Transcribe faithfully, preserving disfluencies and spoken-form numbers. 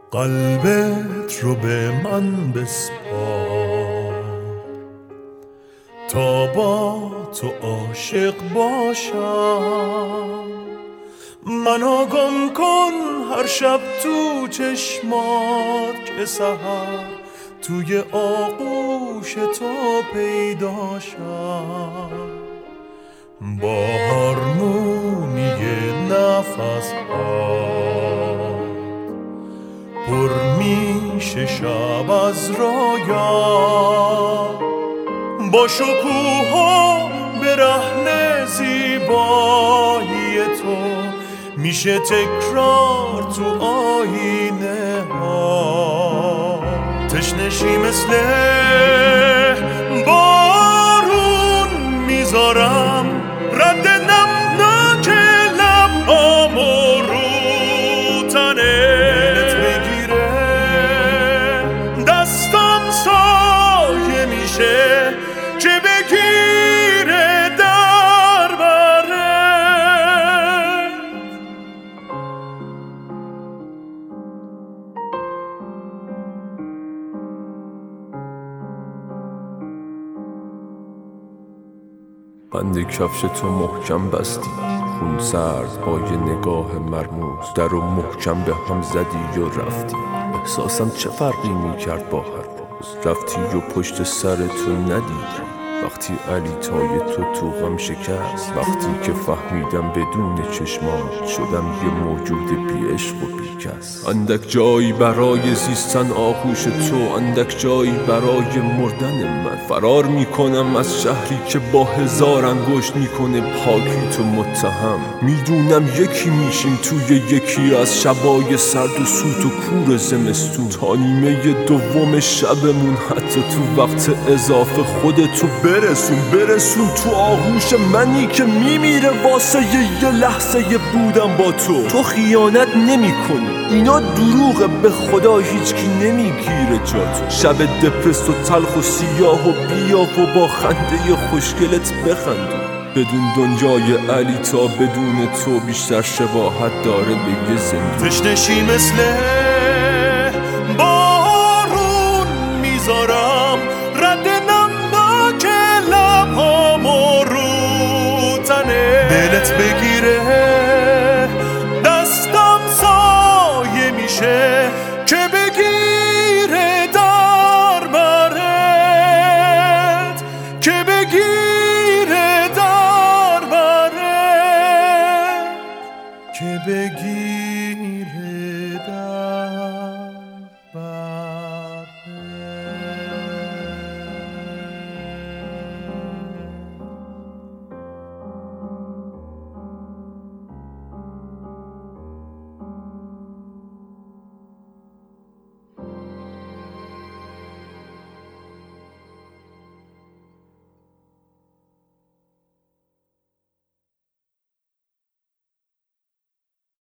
قلبت رو به من بسپار تا با تو عاشق باشم. منو گم کن هر شب تو چشمات که سحر توی آغوش تو پیداشم. با هارمونی نفس ها پر میشه شب از رویا، با شکوها برهنه زیبایی تو میشه تکرار تو آینه ها. تشنشی مثل بارون میذارم رد نمناک لبامو رو تنه. دلت بگیره دستم سایه میشه که بگیره در بره. بند کفش تو محکم بستی، خون سرد با یه نگاه مرموز در رو محکم به هم زدی و رفتی. احساسم چه فرقی میکرد با هر روز رفتی و پشت سر تو ندیدم. وقتی علی تای تو تو غم شکست، وقتی که فهمیدم بدون چشمات شدم یه موجود بی عشق و بی کس. اندک جایی برای زیستن آغوش تو، اندک جایی برای مردن من. فرار میکنم از شهری که با هزار انگشت میکنه پاکی تو متهم. میدونم یکی میشیم توی یکی از شبای سرد و سوت و کور زمستون، تا نیمه دوم شبمون حتی تو وقت اضافه خودتو برسون برسون تو آغوش منی که میمیره واسه یه لحظه بودم با تو. تو خیانت نمی کنی، اینا دروغه، به خدا هیچکی نمیگیره جاتو. شب دپرس و تلخ و سیاه و بیا و با خنده خوشگلت بخندون. بدون دنیای علی تا بدون تو بیشتر شباهت داره به یه زندون. تشنشی مثل بارون میذارم رد نمناک لبامو رو تنه. دلت بگیره دستم سایه میشه که بگیره در برت، که بگیره در برت، که بگیره